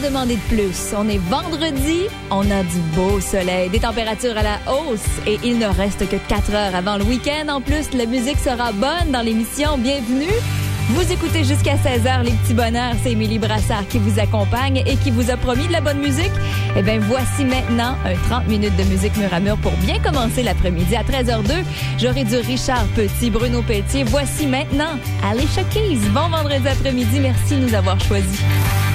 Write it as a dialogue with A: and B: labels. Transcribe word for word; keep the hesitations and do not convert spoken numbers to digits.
A: demander de plus? On est vendredi, on a du beau soleil, des températures à la hausse et il ne reste que quatre heures avant le week-end. En plus, la musique sera bonne dans l'émission. Bienvenue! Vous écoutez jusqu'à seize heures les petits bonheurs. C'est Émilie Brassard qui vous accompagne et qui vous a promis de la bonne musique. Eh bien, voici maintenant un trente minutes de musique mur à mur pour bien commencer l'après-midi. À treize heures deux, j'aurai du Richard Petit, Bruno Pelletier. Voici maintenant Alicia Keys. Bon vendredi après-midi. Merci de nous avoir choisis.